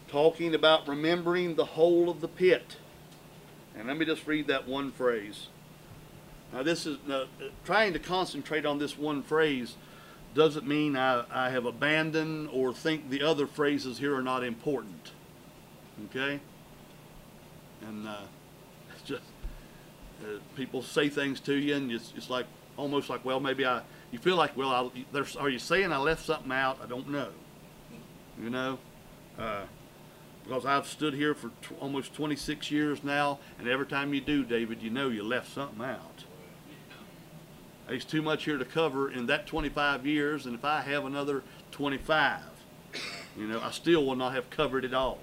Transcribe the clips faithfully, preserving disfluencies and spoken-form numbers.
talking about remembering the whole of the pit. And let me just read that one phrase. Now this is, uh, trying to concentrate on this one phrase doesn't mean I, I have abandoned or think the other phrases here are not important. Okay? And uh, it's just, uh, people say things to you and it's, it's like, almost like, well, maybe I, you feel like, well, I, there's, are you saying I left something out? I don't know. You know? Uh, because I've stood here for t almost twenty-six years now, and every time you do, David, you know you left something out. There's too much here to cover in that twenty-five years, and if I have another twenty-five, you know, I still will not have covered it all.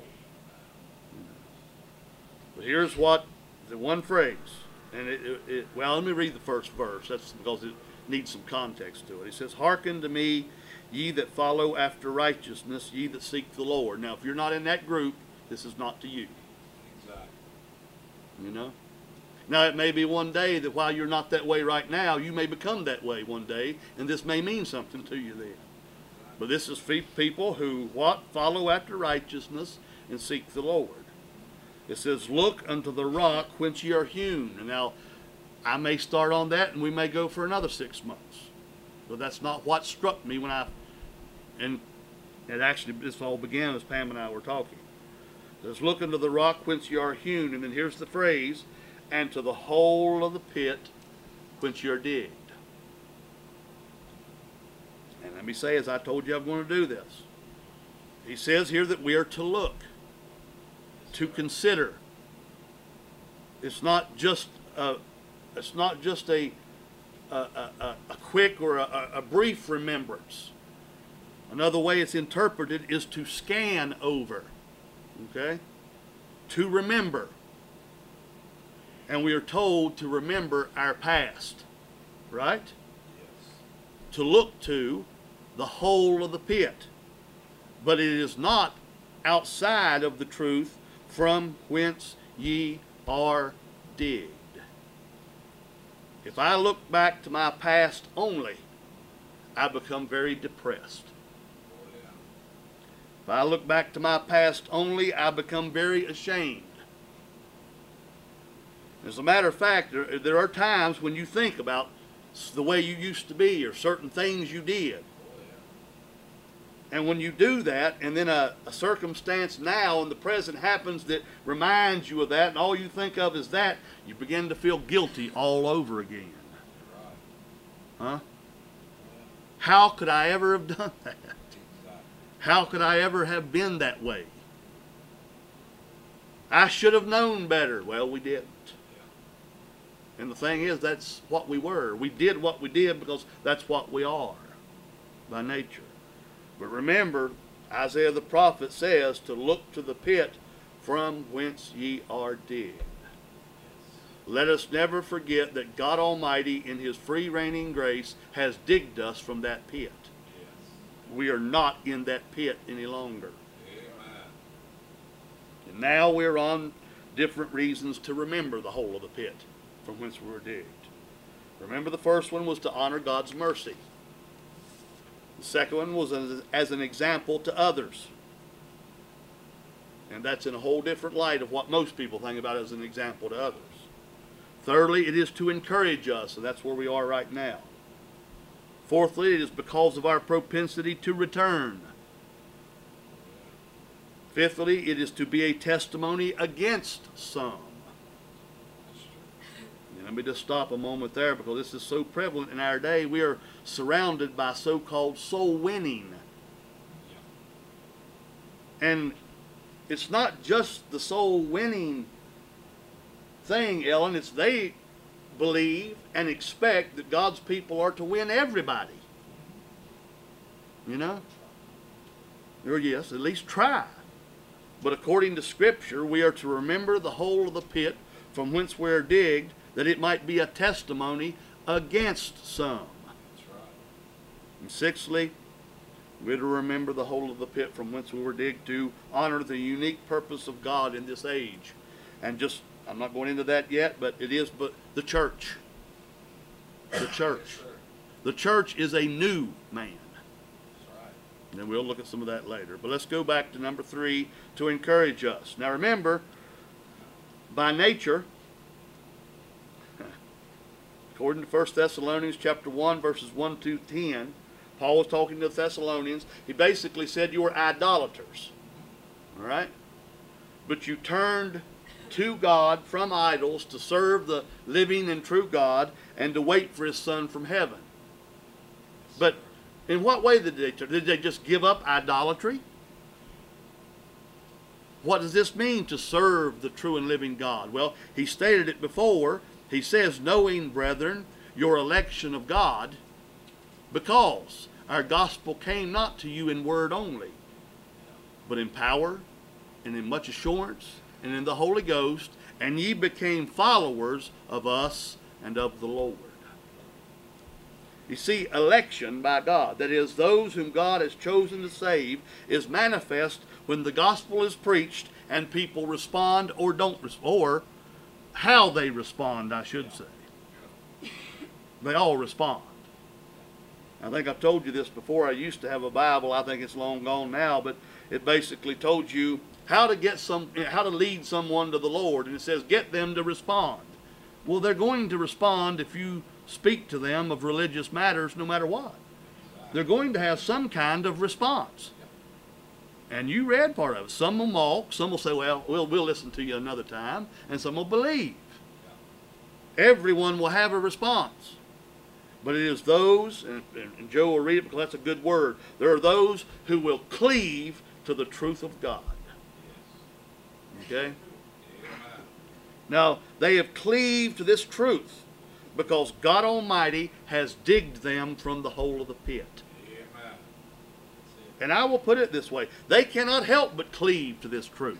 But here's what, the one phrase, and it, it, it well, let me read the first verse. That's because it needs some context to it. It says, "Hearken to me, ye that follow after righteousness, ye that seek the Lord." Now, if you're not in that group, this is not to you. Exactly. You know? Now, it may be one day that while you're not that way right now, you may become that way one day, and this may mean something to you then. But this is for people who, what? Follow after righteousness and seek the Lord. It says, "Look unto the rock whence ye are hewn." And now, I may start on that, and we may go for another six months. But that's not what struck me when I, and it actually, this all began as Pam and I were talking. It says, "Look unto the rock whence ye are hewn," and then here's the phrase, "and to the hole of the pit whence ye are digged." And let me say, as I told you I'm going to do this, he says here that we are to look, to consider. It's not just a, it's not just a A, a, a quick or a, a brief remembrance. Another way it's interpreted is to scan over, okay? To remember. And we are told to remember our past, right? Yes. To look to the whole of the pit. But it is not outside of the truth from whence ye are digged. If I look back to my past only, I become very depressed. Oh, yeah. If I look back to my past only, I become very ashamed. As a matter of fact, there, there are times when you think about the way you used to be or certain things you did. Oh, yeah. And when you do that, and then a, a circumstance now in the present happens that reminds you of that, and all you think of is that, you begin to feel guilty all over again. Right. Huh? How could I ever have done that? Exactly. How could I ever have been that way? I should have known better. Well, we didn't. Yeah. And the thing is, that's what we were. We did what we did because that's what we are by nature. But remember, Isaiah the prophet says to look to the pit from whence ye are digged. Let us never forget that God Almighty, in His free reigning grace, has digged us from that pit. Yes. We are not in that pit any longer. Amen. And now we're on different reasons to remember the whole of the pit from whence we were digged. Remember, the first one was to honor God's mercy. The second one was as, as an example to others. And that's in a whole different light of what most people think about as an example to others. Thirdly, it is to encourage us, and that's where we are right now. Fourthly, it is because of our propensity to return. Fifthly, it is to be a testimony against some. And let me just stop a moment there because this is so prevalent in our day. We are surrounded by so-called soul winning. And it's not just the soul winning thing, Ellen. It's they believe and expect that God's people are to win everybody. You know? Or yes, at least try. But according to Scripture, we are to remember the whole of the pit from whence we are digged, that it might be a testimony against some. That's right. And sixthly, we're to remember the whole of the pit from whence we were digged, to honor the unique purpose of God in this age. And just, I'm not going into that yet, but it is but the church. The church. Yes, sir. The church is a new man. That's right. And then we'll look at some of that later. But let's go back to number three, to encourage us. Now remember, by nature, according to First Thessalonians chapter one, verses one to ten, Paul was talking to the Thessalonians. He basically said you were idolaters. All right? But you turned to God from idols to serve the living and true God and to wait for His Son from heaven. But in what way did they turn? Did they just give up idolatry? What does this mean, to serve the true and living God? Well, he stated it before. He says, knowing, brethren, your election of God, because our gospel came not to you in word only, but in power and in much assurance and in the Holy Ghost, and ye became followers of us and of the Lord. You see, election by God, that is, those whom God has chosen to save, is manifest when the gospel is preached and people respond or don't respond, or how they respond, I should say. They all respond. I think I've told you this before. I used to have a Bible. I think it's long gone now, but it basically told you how to get some, how to lead someone to the Lord, and it says, get them to respond. Well, they're going to respond if you speak to them of religious matters, no matter what. They're going to have some kind of response. And you read part of it. Some will mock, some will say, well, we'll, we'll listen to you another time, and some will believe. Everyone will have a response. But it is those, and, and Joe will read it because that's a good word, there are those who will cleave to the truth of God. Okay? Now, they have cleaved to this truth because God Almighty has digged them from the hole of the pit. And I will put it this way. They cannot help but cleave to this truth.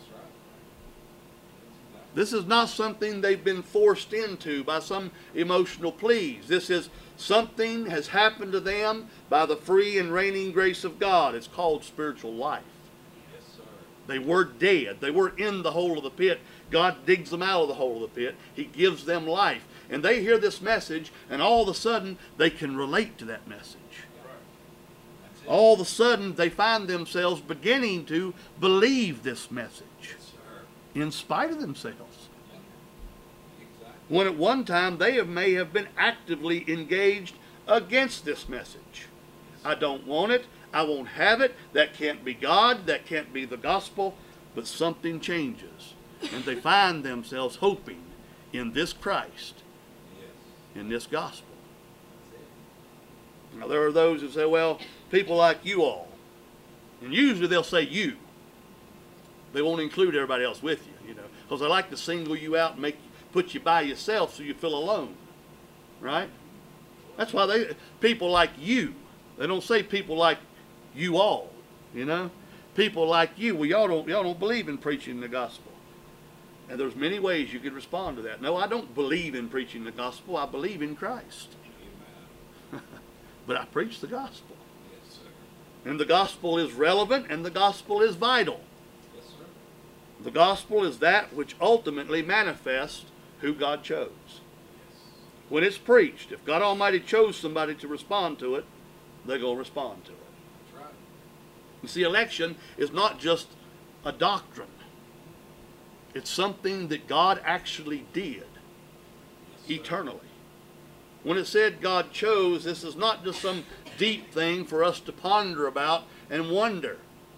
This is not something they've been forced into by some emotional pleas. This is something has happened to them by the free and reigning grace of God. It's called spiritual life. Yes, sir. They were dead. They were in the hole of the pit. God digs them out of the hole of the pit. He gives them life. And they hear this message, and all of a sudden, they can relate to that message. Right. All of a sudden, they find themselves beginning to believe this message. Yes, sir. In spite of themselves. Exactly. When at one time they have, may have been actively engaged against this message. I don't want it. I won't have it. That can't be God. That can't be the gospel. But something changes. And they find themselves hoping in this Christ, Yes. in this gospel. That's it. Now there are those who say, well, people like you all. And usually they'll say you. They won't include everybody else with you, you know, because they like to single you out and make put you by yourself so you feel alone, right? That's why they people like you. They don't say people like you all, you know. People like you. Well, y'all don't y'all don't believe in preaching the gospel, and there's many ways you could respond to that. No, I don't believe in preaching the gospel. I believe in Christ, Amen. but I preach the gospel, Yes, sir. and the gospel is relevant, and the gospel is vital. Yes, sir. The gospel is that which ultimately manifests who God chose. Yes. When it's preached, if God Almighty chose somebody to respond to it, they're going to respond to it. That's right. You see, election is not just a doctrine. It's something that God actually did Yes, sir. eternally. When it said God chose, this is not just some deep thing for us to ponder about and wonder.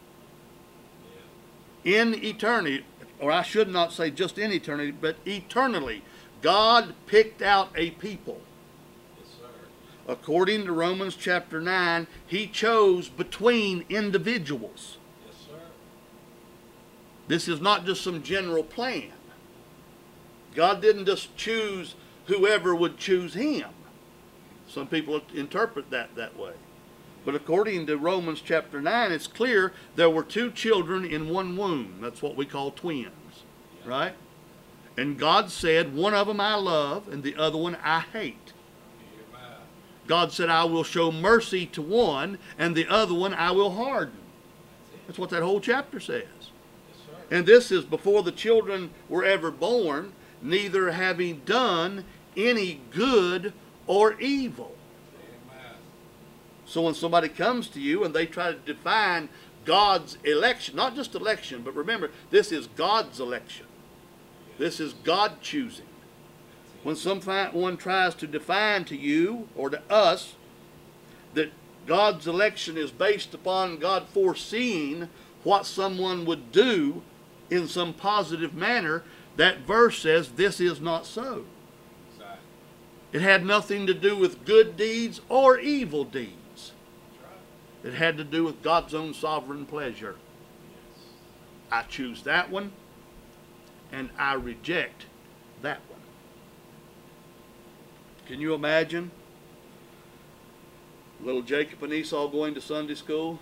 Yeah. In eternity, or I should not say just in eternity, but eternally, God picked out a people. Yes, sir. According to Romans chapter nine, He chose between individuals. Yes, sir. This is not just some general plan. God didn't just choose whoever would choose Him. Some people interpret that that way. But according to Romans chapter nine, it's clear there were two children in one womb. That's what we call twins, right? And God said, one of them I love and the other one I hate. Amen. God said, I will show mercy to one and the other one I will harden. That's what that whole chapter says. Yes, sir. And this is before the children were ever born, neither having done any good or evil. Amen. So when somebody comes to you and they try to define God's election, not just election, but remember, this is God's election. This is God choosing. When someone tries to define to you or to us that God's election is based upon God foreseeing what someone would do in some positive manner, that verse says this is not so. Exactly. It had nothing to do with good deeds or evil deeds. That's right. It had to do with God's own sovereign pleasure. Yes. I choose that one, and I reject that one. Can you imagine little Jacob and Esau going to Sunday school?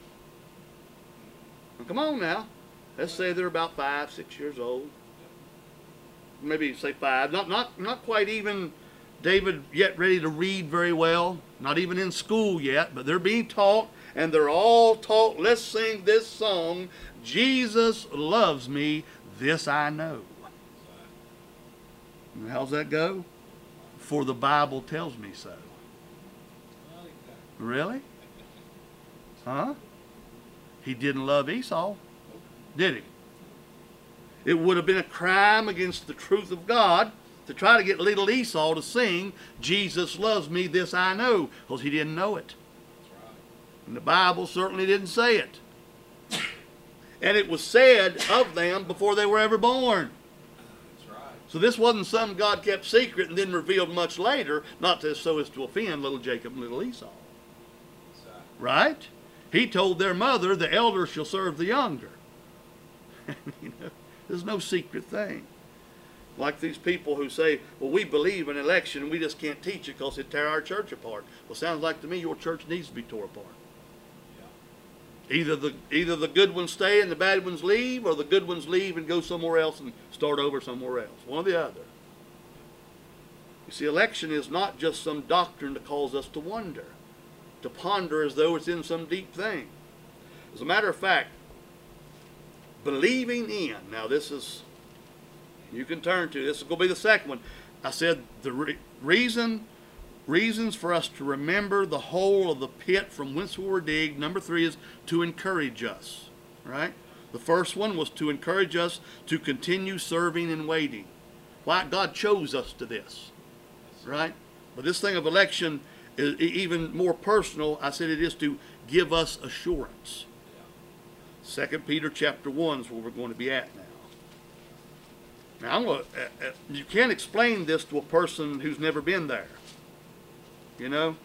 Now, come on now. Let's say they're about five, six years old. Maybe say five. Not, not, not quite even David yet ready to read very well. Not even in school yet. But they're being taught, and they're all taught, let's sing this song, Jesus loves me, this I know. And how's that go? For the Bible tells me so. Well, exactly. Really? Huh? He didn't love Esau, did he? It would have been a crime against the truth of God to try to get little Esau to sing, Jesus loves me, this I know, because he didn't know it. That's right. And the Bible certainly didn't say it. And it was said of them before they were ever born. That's right. So this wasn't something God kept secret and then revealed much later, not to, so as to offend little Jacob and little Esau. Exactly. Right? He told their mother, the elder shall serve the younger. You know, there's no secret thing. Like these people who say, well, we believe in election and we just can't teach it because it'd tear our church apart. Well, sounds like to me your church needs to be tore apart. Yeah. Either the, either the good ones stay and the bad ones leave, or the good ones leave and go somewhere else and start over somewhere else. One or the other. You see, election is not just some doctrine to cause us to wonder, to ponder as though it's in some deep thing. As a matter of fact, believing in, now this is, you can turn to, this is going to be the second one. I said the re reason, reasons for us to remember the whole of the pit from whence we were digged. Number three is to encourage us, right? The first one was to encourage us to continue serving and waiting. Why? God chose us to this, right? But this thing of election is even more personal. I said it is to give us assurance. Second Peter chapter one is where we're going to be at now. Now, I'm gonna, uh, uh, you can't explain this to a person who's never been there. You know?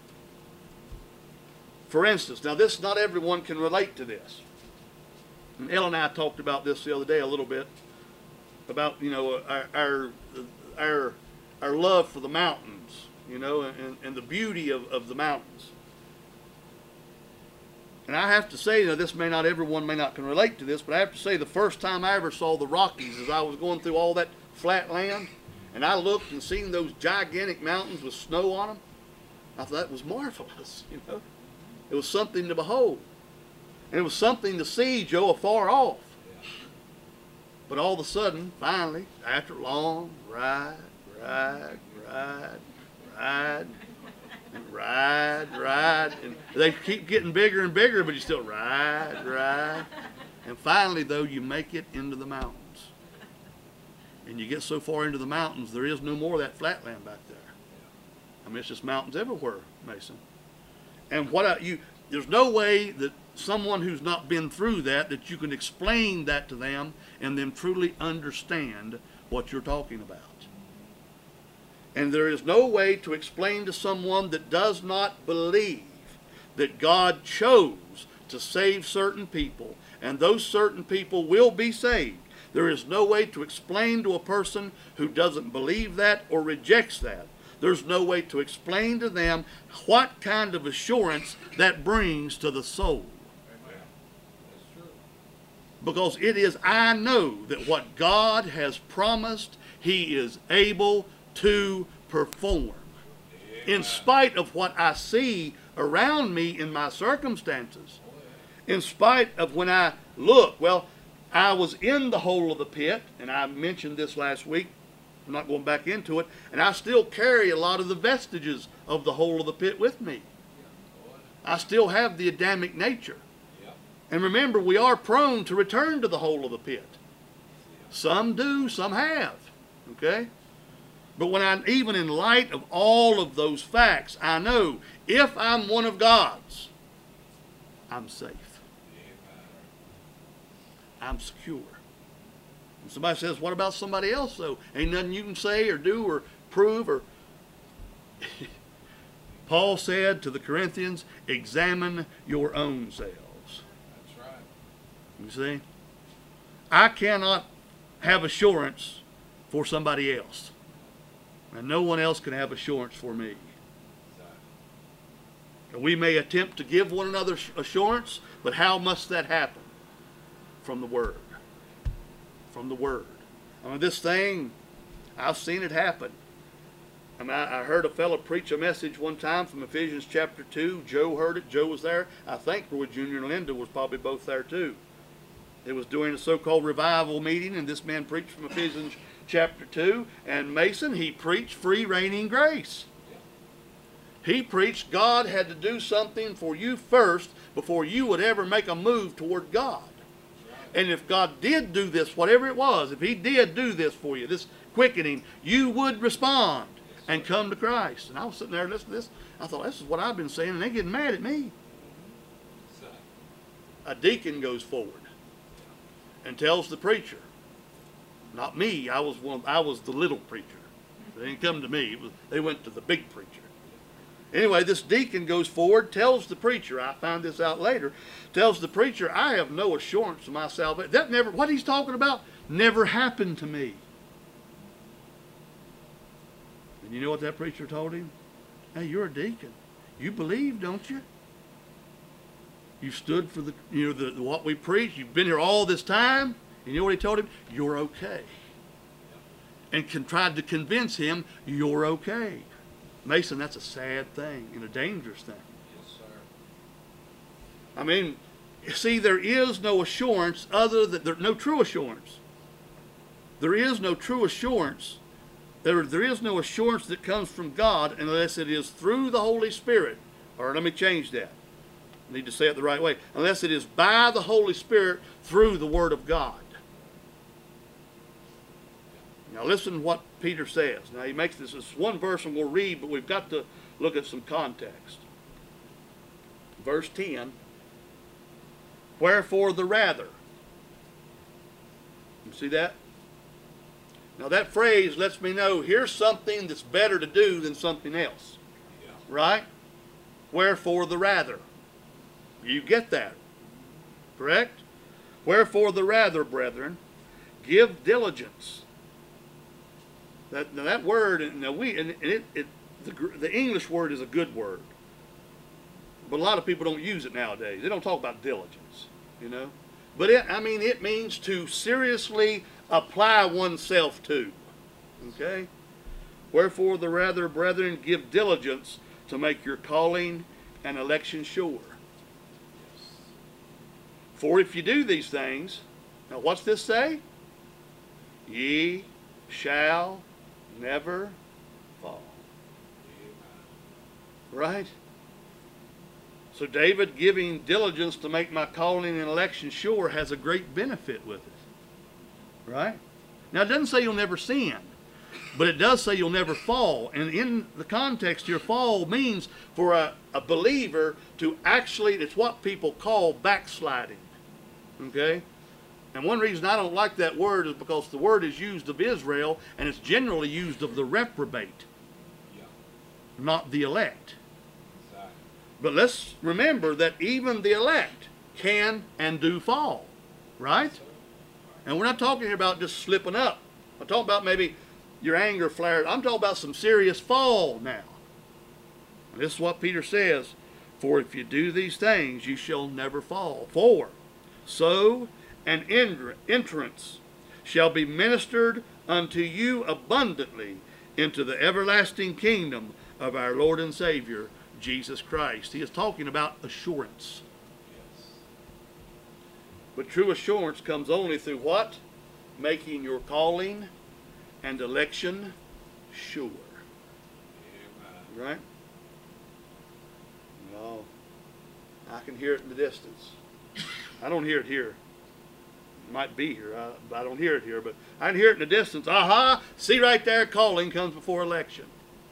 For instance, now this, not everyone can relate to this. And Ellen and I talked about this the other day a little bit, about, you know, our, our, our, our love for the mountains, you know, and, and the beauty of, of the mountains. And I have to say, you know, this may not, everyone may not can relate to this, but I have to say the first time I ever saw the Rockies is I was going through all that flat land, and I looked and seen those gigantic mountains with snow on them. I thought that was marvelous, you know. It was something to behold. And it was something to see, Joe, afar off. But all of a sudden, finally, after a long ride, ride, ride, ride, and ride, ride, and they keep getting bigger and bigger, but you still ride, ride. And finally, though, you make it into the mountains. And you get so far into the mountains, there is no more of that flat land back there. I mean, it's just mountains everywhere, Mason. And what I, you, there's no way that someone who's not been through that, that you can explain that to them and then truly understand what you're talking about. And there is no way to explain to someone that does not believe that God chose to save certain people, and those certain people will be saved. There is no way to explain to a person who doesn't believe that or rejects that. There's no way to explain to them what kind of assurance that brings to the soul. Amen. That's true. Because it is, I know that what God has promised, He is able to perform. In spite of what I see around me in my circumstances. In spite of when I look, well, I was in the hole of the pit, and I mentioned this last week. I'm not going back into it, and I still carry a lot of the vestiges of the hole of the pit with me. I still have the Adamic nature. Yeah. And remember, we are prone to return to the hole of the pit. Yeah. Some do, some have. Okay? But when I, even in light of all of those facts, I know if I'm one of God's, I'm safe. Amen. I'm secure. And somebody says, what about somebody else though? Ain't nothing you can say or do or prove or... Paul said to the Corinthians, examine your own selves. That's right. You see? I cannot have assurance for somebody else. And no one else can have assurance for me. Exactly. We may attempt to give one another assurance, but how must that happen? From the Word. From the Word. I mean, this thing, I've seen it happen. I mean, I, I heard a fellow preach a message one time from Ephesians chapter two. Joe heard it. Joe was there. I think Roy Junior and Linda was probably both there too. It was during a so-called revival meeting, and this man preached from Ephesians chapter two. And Mason, he preached free reigning grace. He preached God had to do something for you first before you would ever make a move toward God. And if God did do this, whatever it was, if he did do this for you, this quickening, you would respond and come to Christ. And I was sitting there listening to this. I thought, this is what I've been saying, and they're getting mad at me. A deacon goes forward and tells the preacher, not me, I was one, I was the little preacher. They didn't come to me. It was, they went to the big preacher. Anyway, this deacon goes forward, tells the preacher, I found this out later, tells the preacher, I have no assurance of my salvation. That never, what he's talking about, never happened to me. And you know what that preacher told him? Hey, you're a deacon. You believe, don't you? You stood for the, you know, the, what we preach. You've been here all this time. And you know what he told him? You're okay. And can, tried to convince him, you're okay. Mason, that's a sad thing and a dangerous thing. Yes, sir. I mean, you see, there is no assurance other than, there, no true assurance. There is no true assurance. There, there is no assurance that comes from God unless it is through the Holy Spirit. Or let me change that. I need to say it the right way. Unless it is by the Holy Spirit through the Word of God. Now listen to what Peter says. Now he makes this, this one verse and we'll read, but we've got to look at some context. Verse ten. Wherefore the rather. You see that? Now that phrase lets me know here's something that's better to do than something else. Yeah. Right? Wherefore the rather. You get that. Correct? Wherefore the rather, brethren, give diligence. That, now that word, now we, and it, it, the, the English word is a good word. But a lot of people don't use it nowadays. They don't talk about diligence, you know. But it, I mean, it means to seriously apply oneself to. Okay? Wherefore the rather, brethren, give diligence to make your calling and election sure. For if you do these things, now what's this say? Ye shall never fall. Right? So David giving diligence to make my calling and election sure has a great benefit with it. Right? Now it doesn't say you'll never sin, but it does say you'll never fall. And in the context here, fall means for a, a believer to actually, it's what people call backsliding. Okay? And one reason I don't like that word is because the word is used of Israel, and it's generally used of the reprobate, Yeah. not the elect. Exactly. But let's remember that even the elect can and do fall, right? And we're not talking here about just slipping up. I'm talking about maybe your anger flared. I'm talking about some serious fall now. And this is what Peter says, for if you do these things, you shall never fall. For so an entrance shall be ministered unto you abundantly into the everlasting kingdom of our Lord and Savior, Jesus Christ. He is talking about assurance. Yes. But true assurance comes only through what? Making your calling and election sure. Amen. Right? No. I can hear it in the distance. I don't hear it here. It might be here, I, but I don't hear it here. But I can hear it in the distance. Aha! See right there, calling comes before election.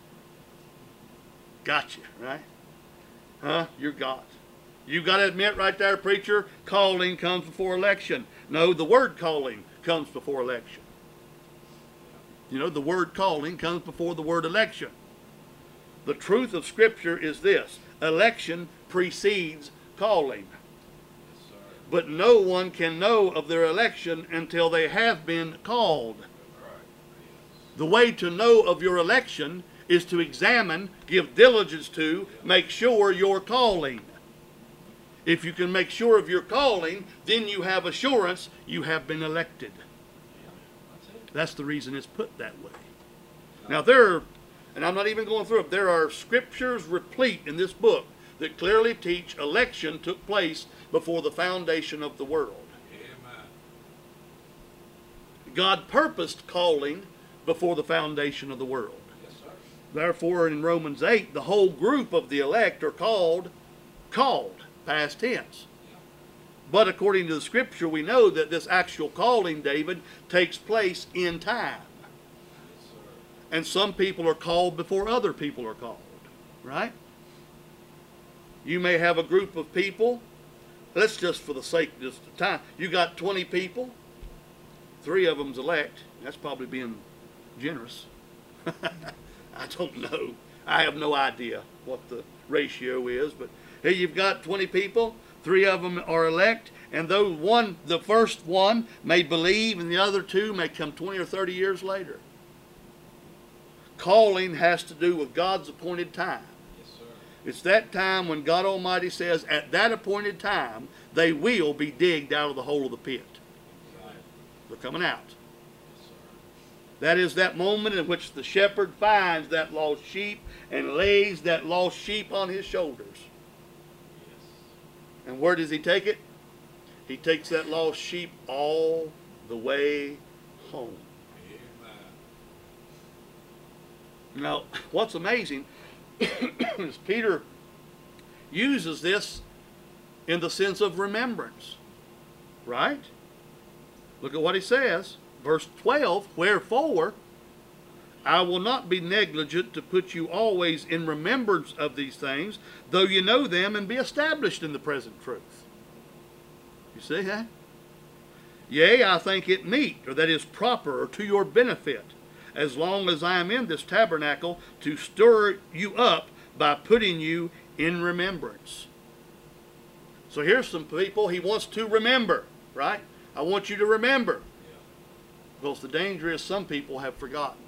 Gotcha, right? Huh? You're God. You got to admit right there, preacher, calling comes before election. No, the word calling comes before election. You know, the word calling comes before the word election. The truth of Scripture is this: election precedes calling. Yes, sir. But no one can know of their election until they have been called. Right. Yes. The way to know of your election is to examine, give diligence to, make sure you're calling. If you can make sure of your calling, then you have assurance you have been elected. Yeah. That's it. That's the reason it's put that way. Now there are, and I'm not even going through it, there are scriptures replete in this book that clearly teach election took place before the foundation of the world. Amen. God purposed calling before the foundation of the world. Yes, sir. Therefore, in Romans eight, the whole group of the elect are called, called, past tense. Yeah. But according to the Scripture, we know that this actual calling, David, takes place in time. Yes, sir. And some people are called before other people are called. Right? You may have a group of people. Let's just, for the sake of just the time, you got twenty people. Three of them's elect. That's probably being generous. I don't know. I have no idea what the ratio is, but here you've got twenty people. Three of them are elect, and though one, the first one, may believe, and the other two may come twenty or thirty years later. Calling has to do with God's appointed time. Yes, sir. It's that time when God Almighty says, at that appointed time, they will be digged out of the hole of the pit. Right. They're coming out. Yes, sir. That is that moment in which the shepherd finds that lost sheep and lays that lost sheep on his shoulders. Yes. And where does he take it? He takes that lost sheep all the way home. Amen. Now, what's amazing is Peter uses this in the sense of remembrance. Right? Look at what he says. Verse twelve, wherefore I will not be negligent to put you always in remembrance of these things, though you know them and be established in the present truth. You see that? Yea, I think it meet, or that is proper, or to your benefit, as long as I am in this tabernacle, to stir you up by putting you in remembrance. So here's some people he wants to remember, right? I want you to remember. Yeah. Because the danger is some people have forgotten.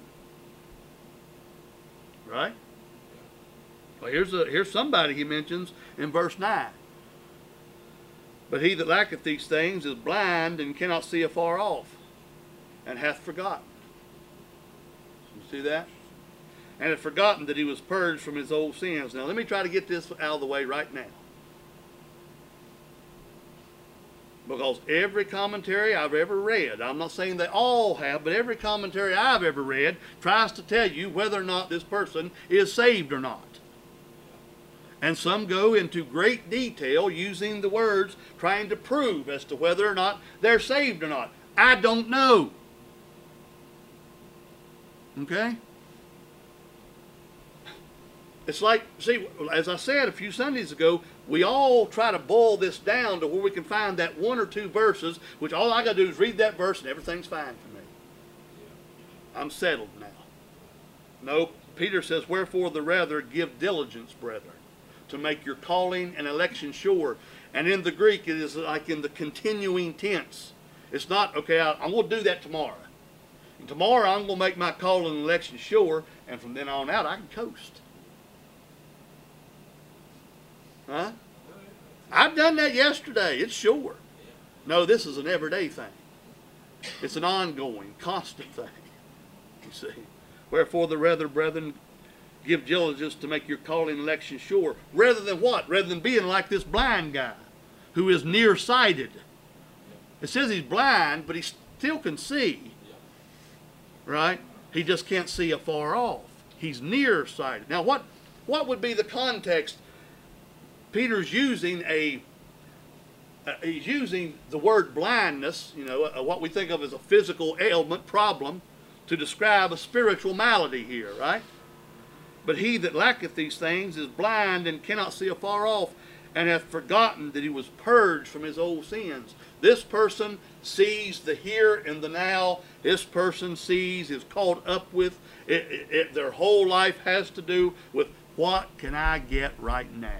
Right? Well, here's, a, here's somebody he mentions in verse nine. But he that lacketh these things is blind and cannot see afar off, and hath forgotten. You see that? And hath forgotten that he was purged from his old sins. Now let me try to get this out of the way right now. Because every commentary I've ever read, I'm not saying they all have, but every commentary I've ever read tries to tell you whether or not this person is saved or not. And some go into great detail using the words trying to prove as to whether or not they're saved or not. I don't know. Okay? It's like, see, as I said a few Sundays ago, we all try to boil this down to where we can find that one or two verses, which all I got to do is read that verse and everything's fine for me. I'm settled now. No, Peter says, wherefore the rather give diligence, brethren, to make your calling and election sure. And in the Greek, it is like in the continuing tense. It's not, okay, I, I'm going to do that tomorrow. And tomorrow I'm going to make my calling and election sure, and from then on out I can coast. Huh? I've done that yesterday. It's sure. No, this is an everyday thing. It's an ongoing, constant thing. You see. Wherefore the rather, brethren, give diligence to make your calling and election sure. Rather than what? Rather than being like this blind guy who is nearsighted. It says he's blind, but he still can see. Right? He just can't see afar off. He's nearsighted. Now what, what would be the context Peter's using a, uh, he's using the word blindness, you know, uh, what we think of as a physical ailment, problem, to describe a spiritual malady here, right? But he that lacketh these things is blind and cannot see afar off, and hath forgotten that he was purged from his old sins. This person sees the here and the now. This person sees, is caught up with, it, it, it, their whole life has to do with what can I get right now?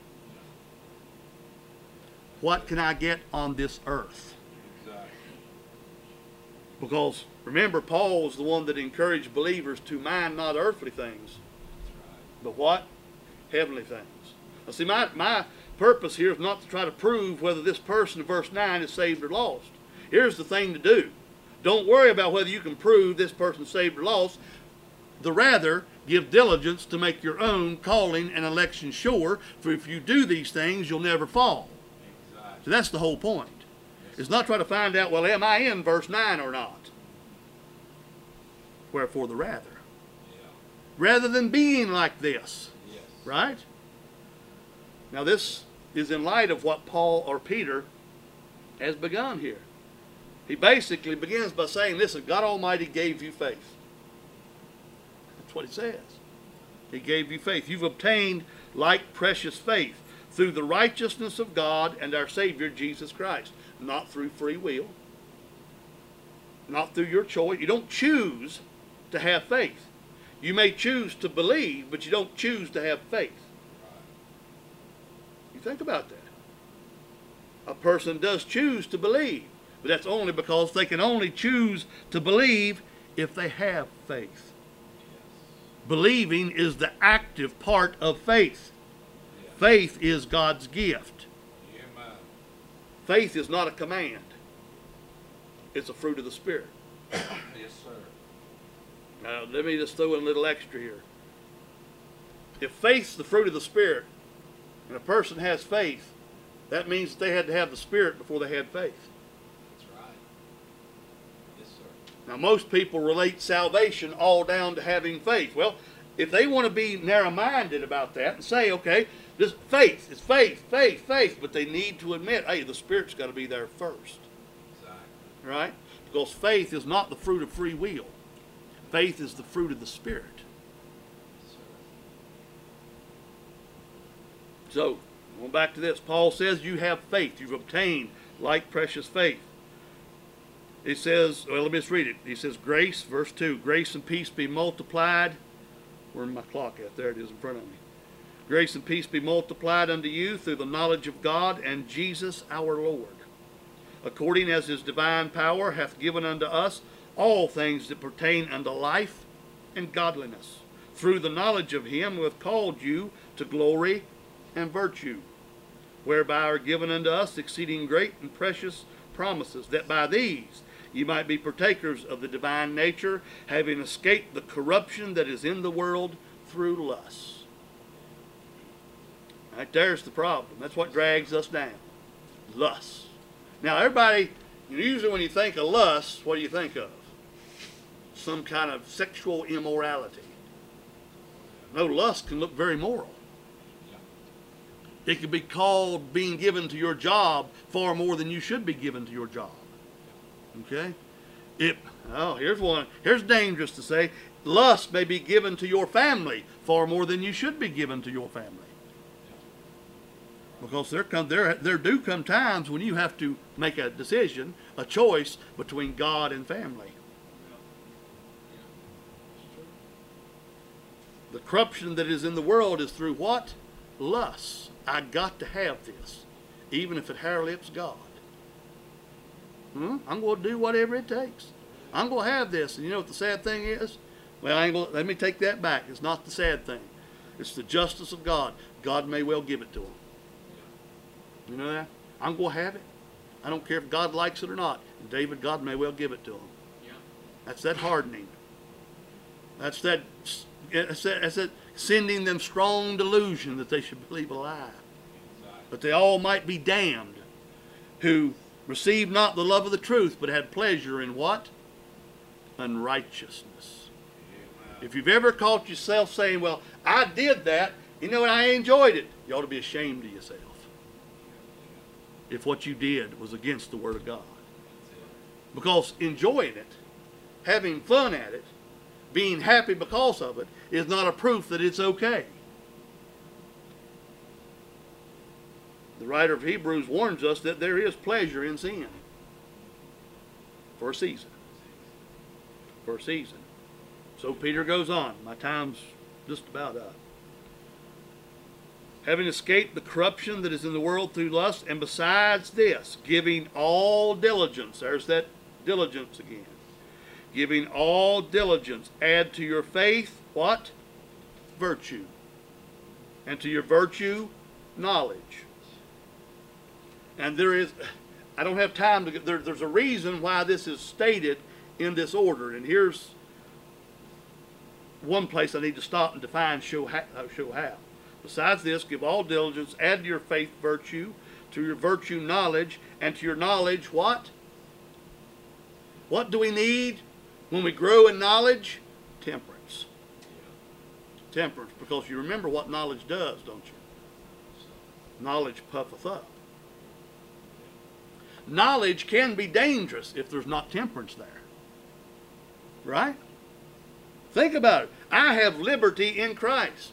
What can I get on this earth? Exactly. Because remember, Paul was the one that encouraged believers to mind not earthly things, That's right. but what? Heavenly things. Now see, my, my purpose here is not to try to prove whether this person in verse nine is saved or lost. Here's the thing to do. Don't worry about whether you can prove this person's saved or lost. The rather, give diligence to make your own calling and election sure, for if you do these things, you'll never fall. Exactly. So that's the whole point. It's not try to find out, well, am I in verse nine or not? Wherefore the rather. Yeah. Rather than being like this. Yes. Right? Now this is in light of what Paul or Peter has begun here. He basically begins by saying, listen, God Almighty gave you faith. That's what he says. He gave you faith. You've obtained like precious faith through the righteousness of God and our Savior Jesus Christ. Not through free will. Not through your choice. You don't choose to have faith. You may choose to believe, but you don't choose to have faith. You think about that. A person does choose to believe, but that's only because they can only choose to believe if they have faith. Yes. Believing is the active part of faith. Yeah. Faith is God's gift. Amen. Faith is not a command. It's a fruit of the Spirit. Yes, sir. Now, let me just throw in a little extra here. If faith's the fruit of the Spirit, and a person has faith, that means that they had to have the Spirit before they had faith. That's right. Yes, sir. Now, most people relate salvation all down to having faith. Well, if they want to be narrow-minded about that and say, okay, this faith, it's faith, faith, faith, but they need to admit, hey, the Spirit's got to be there first, Exactly. right? Because faith is not the fruit of free will. Faith is the fruit of the Spirit. Yes, sir. So, going back to this, Paul says you have faith. You've obtained like precious faith. He says, well, let me just read it. He says, grace, verse two, grace and peace be multiplied. Where's my clock at? There it is in front of me. Grace and peace be multiplied unto you through the knowledge of God and Jesus our Lord, according as his divine power hath given unto us all things that pertain unto life and godliness, through the knowledge of him who hath called you to glory and virtue, whereby are given unto us exceeding great and precious promises, that by these ye might be partakers of the divine nature, having escaped the corruption that is in the world through lust. Right there's the problem. That's what drags us down. Lust. Now everybody, usually when you think of lust, what do you think of? Some kind of sexual immorality. No, lust can look very moral. It could be called being given to your job far more than you should be given to your job. Okay? It, oh, here's one. Here's dangerous to say. Lust may be given to your family far more than you should be given to your family. Because there come there there do come times when you have to make a decision, a choice between God and family. The corruption that is in the world is through what? Lust. I got to have this, even if it hair lips God. Hmm? I'm going to do whatever it takes. I'm going to have this. And you know what the sad thing is? Well, I ain't gonna, let me take that back. It's not the sad thing. It's the justice of God. God may well give it to him. You know that? I'm going to have it. I don't care if God likes it or not. And David, God may well give it to him. Yeah. That's that hardening. That's that, that's that, that's that sending them strong delusion that they should believe a lie. Exactly. But they all might be damned who received not the love of the truth, but had pleasure in what? Unrighteousness. Amen. If you've ever caught yourself saying, well, I did that, You know what? I enjoyed it. You ought to be ashamed of yourself if what you did was against the Word of God. Because enjoying it, having fun at it, being happy because of it, is not a proof that it's okay. The writer of Hebrews warns us that there is pleasure in sin. For a season. For a season. So Peter goes on. My time's just about up. Having escaped the corruption that is in the world through lust, and besides this, giving all diligence. There's that diligence again. Giving all diligence. Add to your faith, what? Virtue. And to your virtue, knowledge. And there is, I don't have time to get, there, there's a reason why this is stated in this order. And here's one place I need to stop and define, show how. Show how. Besides this, give all diligence, add to your faith virtue, to your virtue knowledge, and to your knowledge what? What do we need when we grow in knowledge? Temperance. Temperance, because you remember what knowledge does, don't you? Knowledge puffeth up. Knowledge can be dangerous if there's not temperance there. Right? Think about it. I have liberty in Christ.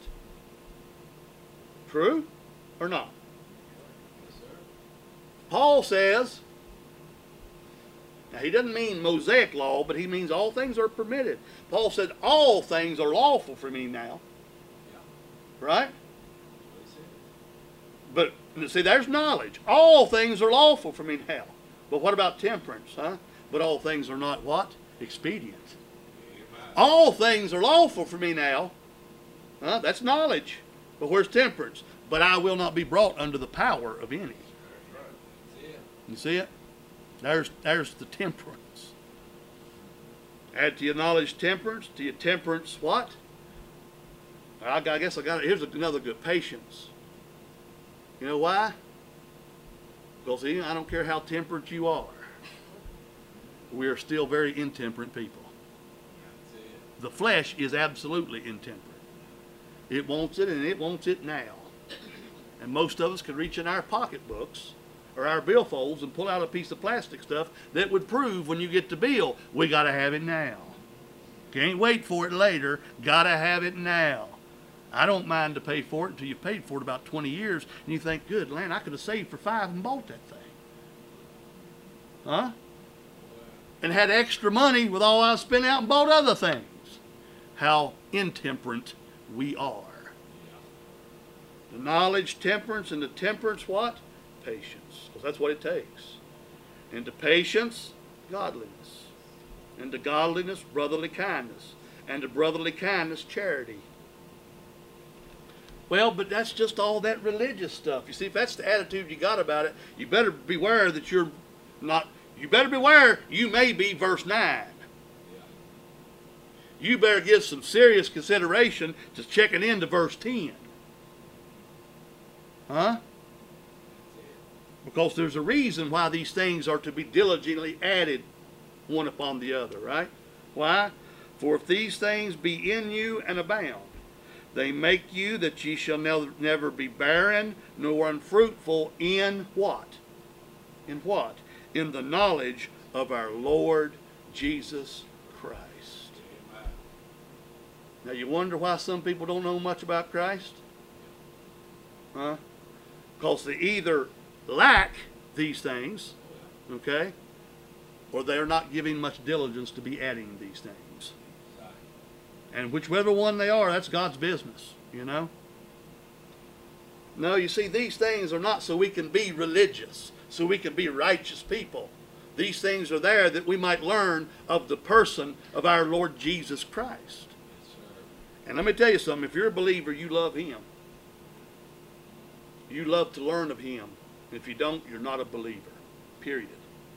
True or not? Yes, sir. Paul says, now he doesn't mean Mosaic law, but he means all things are permitted. Paul said, all things are lawful for me now. Yeah. Right? That's what he said. But, see, there's knowledge. All things are lawful for me now. But what about temperance, huh? But all things are not what? Expedient. Amen. All things are lawful for me now. Huh? That's knowledge. But where's temperance? But I will not be brought under the power of any. That's right. That's it. You see it? There's, there's the temperance. Add to your knowledge temperance. To your temperance what? I, I guess I got it. Here's another good, patience. You know why? Because I don't care how temperate you are. We are still very intemperate people. That's it. The flesh is absolutely intemperate. It wants it, and it wants it now. And most of us can reach in our pocketbooks or our billfolds and pull out a piece of plastic stuff that would prove when you get the bill, we got to have it now. Can't wait for it later. Got to have it now. I don't mind to pay for it until you've paid for it about twenty years, and you think, good land, I could have saved for five and bought that thing. Huh? And had extra money with all I spent out and bought other things. How intemperate we are. The knowledge, temperance, and the temperance what? Patience. Because that's what it takes. And to patience, godliness. And to godliness, brotherly kindness. And to brotherly kindness, charity. Well, but that's just all that religious stuff. You see, if that's the attitude you got about it, you better beware that you're not, you better beware you may be verse nine. You better give some serious consideration to checking into verse ten. Huh? Because there's a reason why these things are to be diligently added one upon the other, right? Why? For if these things be in you and abound, they make you that ye shall never, never be barren nor unfruitful in what? In what? In the knowledge of our Lord Jesus Christ. Amen. Now you wonder why some people don't know much about Christ? Huh? Because they either lack these things, okay, or they are not giving much diligence to be adding these things. And whichever one they are, that's God's business, you know. No, you see, these things are not so we can be religious, so we can be righteous people. These things are there that we might learn of the person of our Lord Jesus Christ. Yes, sir. And let me tell you something, if you're a believer, you love Him. You love to learn of Him. If you don't, you're not a believer. Period.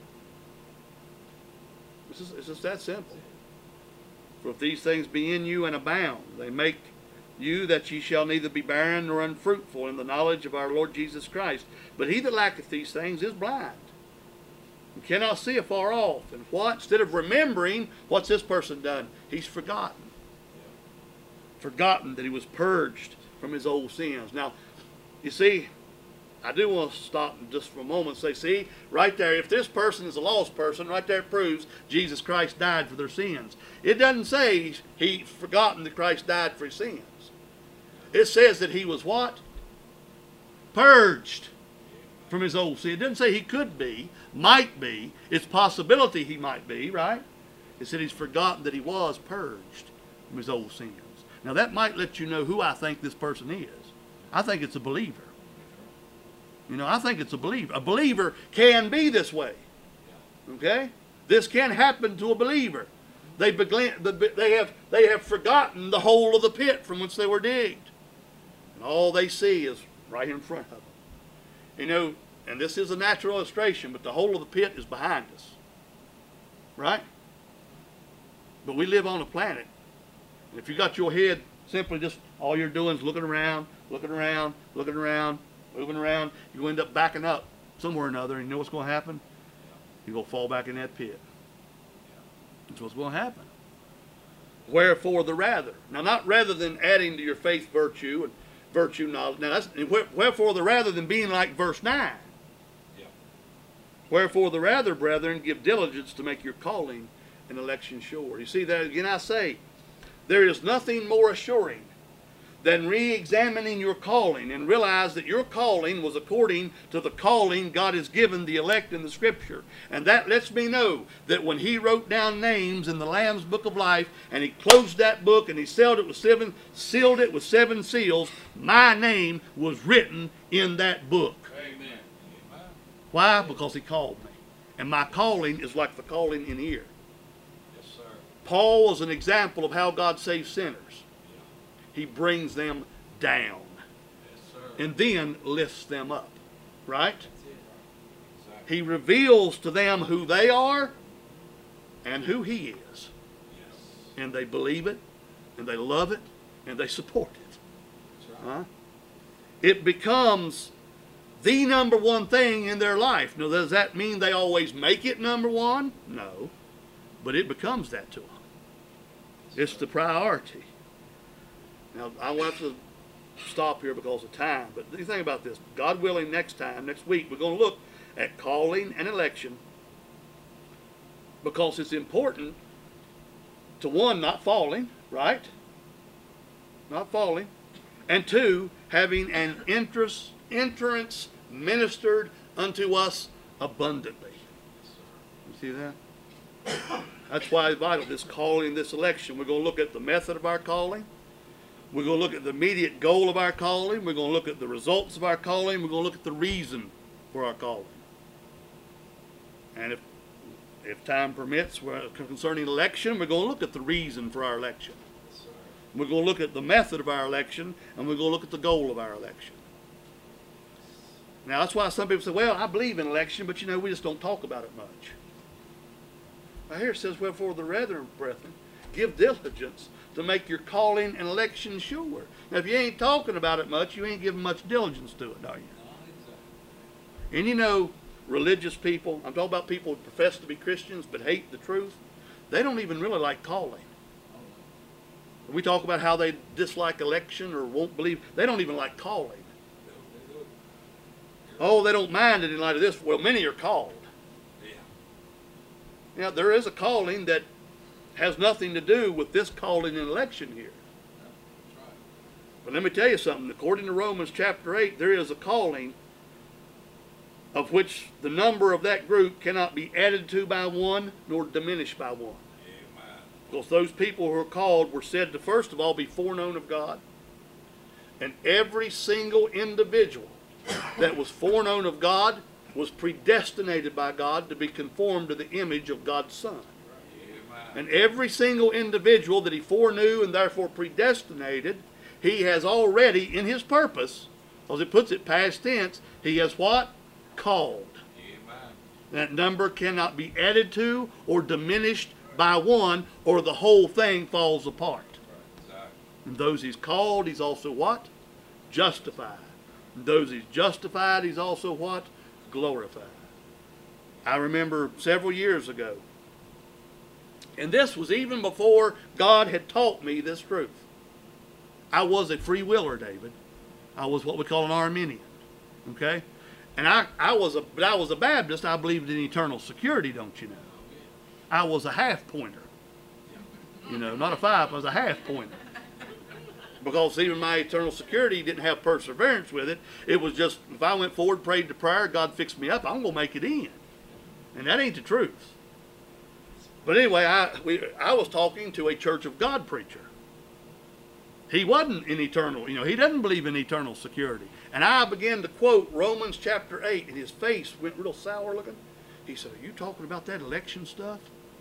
It's just, it's just that simple. For if these things be in you and abound, they make you that ye shall neither be barren nor unfruitful in the knowledge of our Lord Jesus Christ. But he that lacketh these things is blind, and cannot see afar off. And what? Instead of remembering, what's this person done? He's forgotten. Forgotten that he was purged from his old sins. Now, you see, I do want to stop just for a moment and say, see, right there, if this person is a lost person, right there it proves Jesus Christ died for their sins. It doesn't say he's forgotten that Christ died for his sins. It says that he was what? Purged from his old sin. It doesn't say he could be, might be. It's possibility he might be, right? It said he's forgotten that he was purged from his old sins. Now that might let you know who I think this person is. I think it's a believer. You know, I think it's a believer. A believer can be this way. Okay? This can happen to a believer. They, begin, they, have, they have forgotten the hole of the pit from which they were digged. And all they see is right in front of them. You know, and this is a natural illustration, but the hole of the pit is behind us. Right? But we live on a planet. And if you got your head simply just, all you're doing is looking around, looking around, looking around, moving around, you end up backing up somewhere or another, and you know what's going to happen? You're going to fall back in that pit. That's what's going to happen. Wherefore the rather. Now, not rather than adding to your faith virtue and virtue knowledge. Now, that's wherefore the rather than being like verse nine. Yeah. Wherefore the rather, brethren, give diligence to make your calling and election sure. You see that again, I say, there is nothing more assuring than re-examining your calling and realize that your calling was according to the calling God has given the elect in the Scripture. And that lets me know that when he wrote down names in the Lamb's Book of Life and he closed that book and he sealed it with seven, sealed it with seven seals, my name was written in that book. Amen. Why? Because he called me. And my calling is like the calling in here. Yes, sir. Paul was an example of how God saves sinners. He brings them down. Yes, sir. And then lifts them up. Right? That's it. Exactly. He reveals to them who they are and who he is. Yes. And they believe it, and they love it, and they support it. That's right. Huh? It becomes the number one thing in their life. Now, does that mean they always make it number one? No. But it becomes that to them. It's the priority. Now, I want to stop here because of time, but you think about this. God willing, next time, next week, we're going to look at calling and election because it's important to, one, not falling, right? Not falling. And two, having an interest, entrance ministered unto us abundantly. You see that? That's why it's vital, this calling, this election. We're going to look at the method of our calling. We're going to look at the immediate goal of our calling. We're going to look at the results of our calling. We're going to look at the reason for our calling. And if, if time permits, we're, concerning election, we're going to look at the reason for our election. Yes, sir. We're going to look at the method of our election, and we're going to look at the goal of our election. Now, that's why some people say, well, I believe in election, but, you know, we just don't talk about it much. Now, here it says, wherefore the rather, brethren, give diligence to make your calling and election sure. Now, if you ain't talking about it much, you ain't giving much diligence to it, are you? No, exactly. And you know, religious people, I'm talking about people who profess to be Christians but hate the truth, they don't even really like calling. Oh, We talk about how they dislike election or won't believe, they don't even like calling. no. They do it. Oh, they don't mind it in light of this. Well, many are called. Yeah. Now, there is a calling that has nothing to do with this calling and election here. Yeah. That's right. But let me tell you something. According to Romans chapter eight, there is a calling of which the number of that group cannot be added to by one nor diminished by one. Amen. Because those people who are called were said to first of all be foreknown of God. And every single individual that was foreknown of God was predestinated by God to be conformed to the image of God's Son. And every single individual that he foreknew and therefore predestinated, he has already, in his purpose, as it puts it past tense, he has what? Called. Amen. That number cannot be added to or diminished by one, or the whole thing falls apart. Right. Exactly. And those he's called, he's also what? Justified. And those he's justified, he's also what? Glorified. I remember several years ago, and this was even before God had taught me this truth. I was a free willer, David. I was what we call an Arminian. Okay? And I, I was a but I was a Baptist. I believed in eternal security, don't you know? I was a half pointer. You know, not a five, I was a half pointer. Because even my eternal security didn't have perseverance with it. It was just, if I went forward, prayed to prayer, God fixed me up, I'm going to make it in. And that ain't the truth. But anyway, I, we, I was talking to a Church of God preacher. He wasn't in eternal, you know, he doesn't believe in eternal security. And I began to quote Romans chapter eight, and his face went real sour looking. He said, are you talking about that election stuff?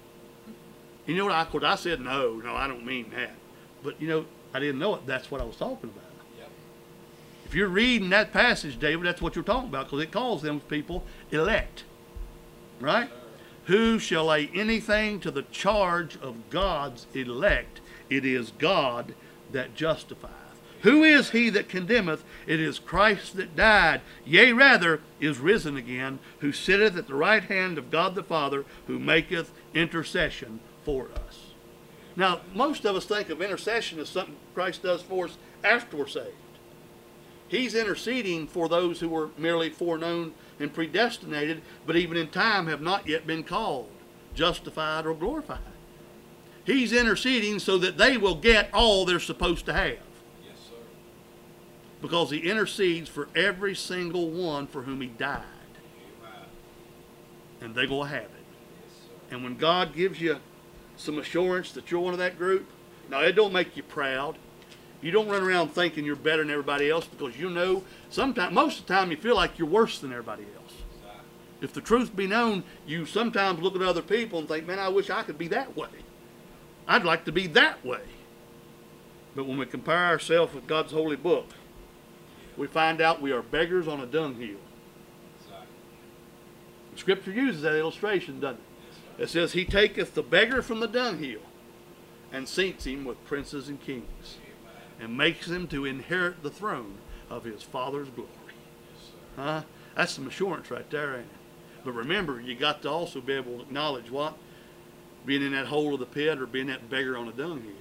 You know what I, of course, I said, no, no, I don't mean that. But, you know, I didn't know it. That's what I was talking about. Yep. If you're reading that passage, David, that's what you're talking about, because it calls them people elect. Right? Who shall lay anything to the charge of God's elect? It is God that justifieth. Who is he that condemneth? It is Christ that died, yea, rather, is risen again, who sitteth at the right hand of God the Father, who maketh intercession for us. Now, most of us think of intercession as something Christ does for us after we're saved. He's interceding for those who were merely foreknown and predestinated, but even in time have not yet been called, justified, or glorified. He's interceding so that they will get all they're supposed to have. Yes, sir. Because he intercedes for every single one for whom he died. Amen. And they're going to have it. Yes, sir. And when God gives you some assurance that you're one of that group, now it don't make you proud. You don't run around thinking you're better than everybody else, because you know, sometimes, most of the time you feel like you're worse than everybody else. Exactly. If the truth be known, you sometimes look at other people and think, man, I wish I could be that way. I'd like to be that way. But when we compare ourselves with God's holy book, we find out we are beggars on a dunghill. Exactly. Scripture uses that illustration, doesn't it? Yes, sir. It says, he taketh the beggar from the dunghill and seats him with princes and kings, Amen. and makes him to inherit the throne of his Father's glory. Yes, sir. Huh? That's some assurance right there, ain't it? But remember, you got to also be able to acknowledge what? Being in that hole of the pit, or being that beggar on a dunghill.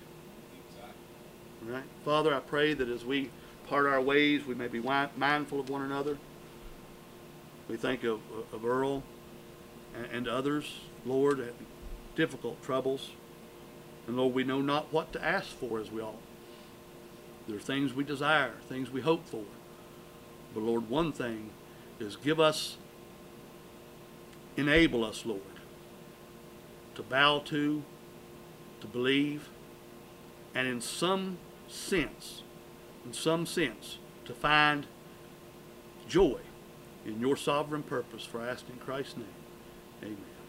Exactly. Right? Father, I pray that as we part our ways, we may be wi- mindful of one another. We think of, of Earl and, and others, Lord, at difficult troubles. And Lord, we know not what to ask for as we ought. There are things we desire, things we hope for. But Lord, one thing is give us, enable us, Lord, to bow to, to believe, and in some sense, in some sense, to find joy in your sovereign purpose, for I ask in Christ's name. Amen.